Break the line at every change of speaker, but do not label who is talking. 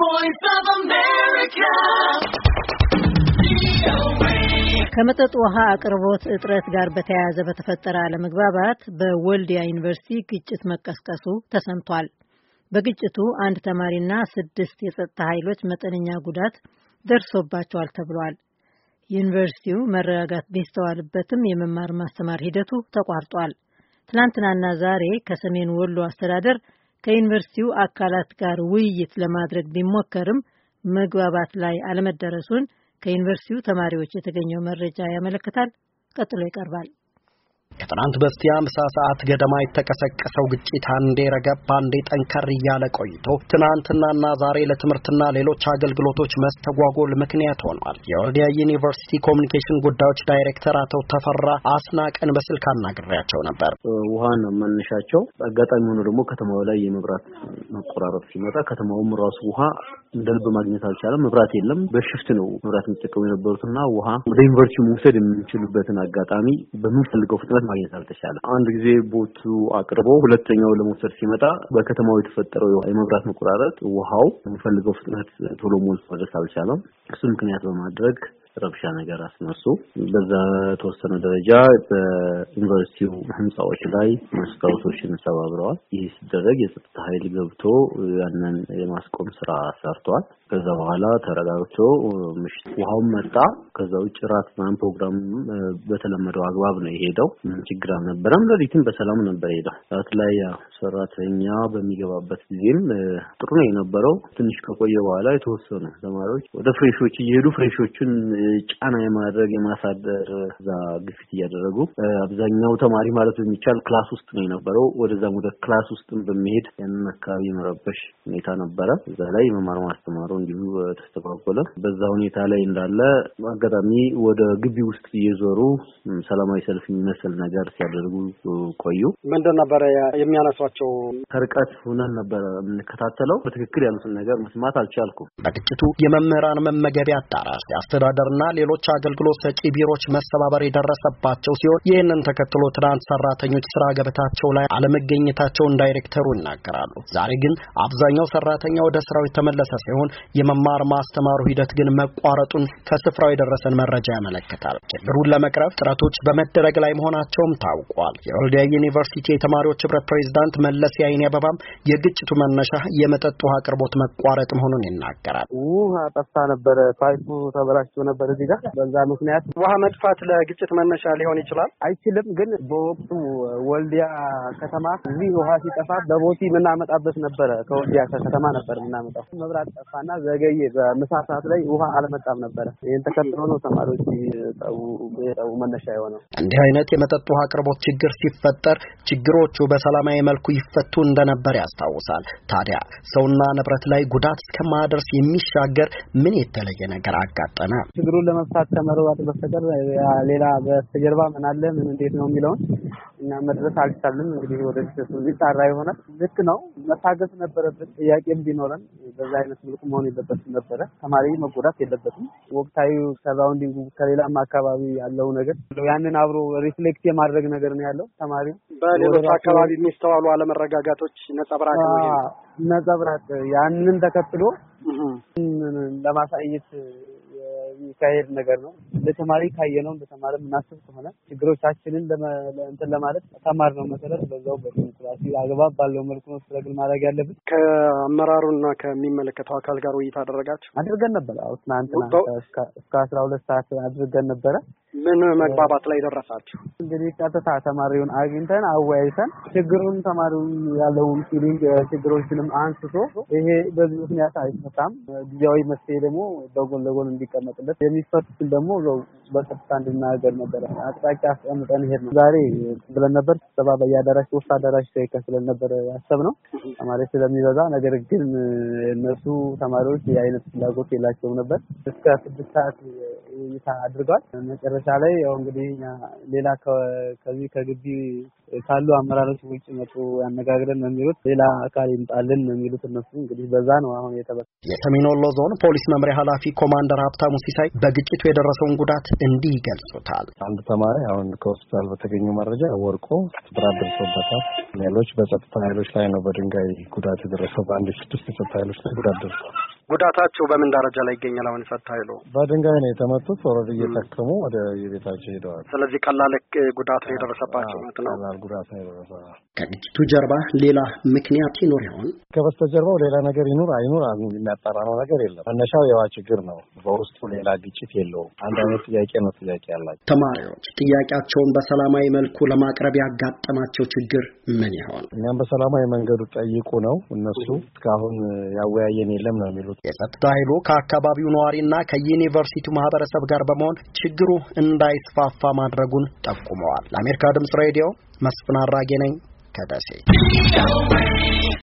voice of America.
ከመጠጥ ውሃ አቅርቦት እጥረት ጋር በተያያዘ በተፈጠረ አለመግባባት በወልዲያ ዩኒቨርሲቲ ግጭት መቀስቀሱ ተሰምቷል። በግጭቱ አንድ ተማሪና 6 የጸጥታ ኃይሎች መጠነኛ ጉዳት ደርሶባቸዋል ተብሏል። ዩኒቨርሲቲው መረጋጋት ቢስተዋልበትም የመማር ማስተማር ሂደቱ ተቋርጧል። ትናንትናና ዛሬ ከሰሜን ወሎ አስተዳደር ከዩኒቨርሲቲው አካላት ጋር ውይይት ለማድረግ ቢሞከርም መግባባት ላይ አለመደረሱን ከዩኒቨርሲቲው ተማሪዎች የተገኘው መረጃ ያመለክታል። ቀጥሎ ይቀርባል።
ከትናንት በስቲያ ምሳ ሰዓት ገደማ የተቀሰቀሰው ግጭት አንዴ ረገብ አንዴ ጠንከር እያለ ቆይቶ ትናንትናና ዛሬ ለትምህርትና ሌሎች አገልግሎቶች መስተጓጎል ምክንያት ሆኗል። የወልዲያ ዩኒቨርሲቲ ኮሚኒኬሽን ጉዳዮች ዳይሬክተር አቶ ተፈራ አስናቀን በስልክ አናግሬያቸው ነበር።
ውሃን መነሻቸው አጋጣሚ ሆኖ ደግሞ ከተማው ላይ የመብራት መቆራረጥ ሲመጣ ከተማውም ራሱ ውሃ እንደልብ ማግኘት አልቻለም። መብራት የለም። በሽፍት ነው መብራት የሚጠቀሙ የነበሩትና ውሃ ወደ ዩኒቨርሲቲው መውሰድ የሚችሉበትን አጋጣሚ በሚፈልገው ፍጥነት ማግኘት አልተቻለም። አንድ ጊዜ ቦቱ አቅርቦ ሁለተኛው ለመውሰድ ሲመጣ በከተማው የተፈጠረው የመብራት መቆራረጥ ውሃው የሚፈልገው ፍጥነት ቶሎ ሞልቶ መድረስ አልቻለም። እሱ ምክንያት በማድረግ ረብሻ ነገር አስነሱ። በዛ ተወሰነ ደረጃ በዩኒቨርሲቲው ህንጻዎች ላይ መስታወቶችን ሰባብረዋል። ይህ ሲደረግ የጸጥታ ኃይል ገብቶ ያንን የማስቆም ስራ ሰርቷል። ከዛ በኋላ ተረጋግቶ ምሽት ውሃው መጣ። ከዛ ውጭ ራትናን ፕሮግራም በተለመደው አግባብ ነው የሄደው። ችግር አልነበረም። ለሊትም በሰላም ነበር የሄደው። ራት ላይ ሰራተኛ በሚገባበት ጊዜም ጥሩ ነው የነበረው። ትንሽ ከቆየ በኋላ የተወሰኑ ተማሪዎች ወደ ፍሬሾች እየሄዱ ፍሬሾችን ጫና የማድረግ የማሳደር ዛ ግፊት እያደረጉ አብዛኛው ተማሪ ማለት በሚቻል ክላስ ውስጥ ነው የነበረው። ወደዛም ወደ ክላስ ውስጥም በመሄድ ያንን አካባቢ መረበሽ ሁኔታ ነበረ። እዛ ላይ መማር ማስተማሩ እንዲሁ ተስተጓጎለ። በዛ ሁኔታ ላይ እንዳለ አጋጣሚ ወደ ግቢ ውስጥ እየዞሩ ሰላማዊ ሰልፍ የሚመስል ነገር ሲያደርጉ ቆዩ።
ምንድን ነበር የሚያነሷቸው?
ከርቀት ሆነን ነበር የምንከታተለው። በትክክል ያሉትን ነገር መስማት አልቻልኩም።
በግጭቱ የመምህራን መመገቢያ አዳራሽ የአስተዳደርና ሌሎች አገልግሎት ሰጪ ቢሮዎች መሰባበር የደረሰባቸው ሲሆን ይህንን ተከትሎ ትናንት ሰራተኞች ስራ ገበታቸው ላይ አለመገኘታቸውን ዳይሬክተሩ ይናገራሉ። ዛሬ ግን አብዛኛው ሰራተኛ ወደ ስራው የተመለሰ ሲሆን የመማር ማስተማሩ ሂደት ግን መቋረጡን ከስፍራው የደረሰን መረጃ ያመለክታል። ችግሩን ለመቅረፍ ጥረቶች በመደረግ ላይ መሆናቸውም ታውቋል። የወልዲያ ዩኒቨርሲቲ የተማሪዎች ህብረት ፕሬዝዳንት መለስ ያይኔ አበባም የግጭቱ መነሻ የመጠጥ ውሃ አቅርቦት መቋረጥ መሆኑን ይናገራል።
ውሃ ጠፍታ ነበር፣ ፓይፑ ተበላሽቶ ነበር እዚህ ጋር። በዛ ምክንያት
ውሃ መጥፋት ለግጭት መነሻ ሊሆን ይችላል
አይችልም። ግን በወቅቱ ወልዲያ ከተማ እዚህ ውሃ ሲጠፋ በቦቲ ምናመጣበት ነበር። ከወልዲያ ከተማ ነበር ምናመጣው። መብራት ጠፋና ዘገየ። በምሳ ሰዓት ላይ ውሃ አልመጣም ነበር። ይሄን ተከትሎ ነው ተማሪዎች ጠው መነሻ የሆነው።
እንዲህ አይነት የመጠጥ ውሃ አቅርቦት ችግር ሲፈጠር ችግሮቹ በሰላማዊ መልኩ ይፈቱ እንደነበር ያስታውሳል። ታዲያ ሰውና ንብረት ላይ ጉዳት እስከማድረስ የሚሻገር ምን የተለየ ነገር አጋጠመ?
ችግሩን ለመፍታት ከመረዋት በስተቀር ሌላ በስተጀርባ ምን አለ ምን እንዴት ነው የሚለውን እና መድረስ አልቻልንም። እንግዲህ ወደፊት ሊጣራ ይሆናል። ልክ ነው መታገስ ነበረበት። ጥያቄም ቢኖረን በዛ አይነት መልኩ መሆን የለበትም ነበር። ተማሪ መጎዳት የለበትም። ወቅታዊ ሰራውንዲንግ ከሌላም አካባቢ ያለው ነገር ያንን አብሮ ሪፍሌክት የማድረግ ነገር ነው ያለው። ተማሪ
በሌሎች አካባቢ የሚስተዋሉ አለመረጋጋቶች ነጸብራቅ
ያንን ተከትሎ ለማሳየት የሚካሄድ ነገር ነው። ለተማሪ ካየነው እንደተማሪ ምናስብ ከሆነ ችግሮቻችንን ለእንትን ለማለት ተማርነው መሰረት በዛው በዲሞክራሲ አግባብ ባለው መልኩ ነው ስትራግል ማድረግ ያለብን።
ከአመራሩና ከሚመለከተው አካል ጋር ውይይት አድርገን
ነበር። ትናንትና እስከ 12 ሰዓት አድርገን ነበር።
ምን መግባባት ላይ ደረሳችሁ?
እንግዲህ ቀጥታ ተማሪውን አግኝተን አወያይተን ችግሩን ተማሪው ያለውን ፊሊንግ ችግሮችንም አንስቶ ይሄ በዚህ ምክንያት አይፈታም፣ ጊዜያዊ መፍትሄ ደግሞ በጎን ለጎን እንዲቀመጥለት የሚፈቱትን ደግሞ በቀጥታ እንድናገር ነበር አቅጣጫ አስቀምጠን ሄድ ነው። ዛሬ ብለን ነበር ስብሰባ በያዳራሽ ውስጥ አዳራሽ ተከፍለን ነበር ያሰብነው ተማሪ ስለሚበዛ። ነገር ግን እነሱ ተማሪዎች የአይነት ፍላጎት የላቸውም ነበር። እስከ 6 ሰዓት ውይይት አድርገዋል። መጨረሻ ላይ ያው እንግዲህ ሌላ ከዚህ ከግቢ ካሉ አመራሮች ውጪ መጥቶ ያነጋግረን ነው የሚሉት። ሌላ አካል ይምጣልን ነው የሚሉት እነሱ። እንግዲህ በዛ ነው አሁን
የሰሜን ወሎ ዞን ፖሊስ መምሪያ ኃላፊ ኮማንደር ሀብታሙ ሲሳይ በግጭቱ የደረሰውን ጉዳት እንዲህ ይገልጹታል።
አንድ ተማሪ አሁን ከሆስፒታል በተገኘው መረጃ ወርቆ ጉዳት ደርሶበታል። ሌሎች በጸጥታ ኃይሎች ላይ ነው በድንጋይ ጉዳት የደረሰው። በአንድ 6 የጸጥታ ኃይሎች ላይ ጉዳት ደርሷል።
ጉዳታቸው በምን ደረጃ ላይ ይገኛል? አሁን ጸጥታ ኃይሉ
በድንጋይ ነው የተመቱት። ኦልሬዲ እየተከሙ ወደ የቤታቸው ሄደዋል።
ስለዚህ ቀላል ጉዳት ነው የደረሰባቸው ማለት ነው።
ቀላል ጉዳት ነው የደረሰው።
ከግጭቱ ጀርባ ሌላ ምክንያት ይኖር ይሆን?
ከበስተጀርባው ሌላ ነገር ይኖር አይኖር የሚያጣራ ነው ነገር የለም። መነሻው የውሃ ችግር ነው። በውስጡ ሌላ ግጭት የለውም። አንድ አይነት ጥያቄ ነው ጥያቄ ያላቸው
ተማሪዎች ጥያቄያቸውን በሰላማዊ መልኩ ለማቅረብ ያጋጠማቸው ችግር ምን ይሆን?
እኛም በሰላማዊ መንገዱ ጠይቁ ነው። እነሱ እስካሁን ያወያየን የለም ነው የሚሉት።
የጸጥታ ኃይሉ ከአካባቢው ነዋሪና ከዩኒቨርሲቲው ማህበረሰብ ጋር በመሆን ችግሩ እንዳይስፋፋ ማድረጉን ጠቁመዋል። ለአሜሪካ ድምጽ ሬዲዮ መስፍን አራጌ ነኝ ከደሴ።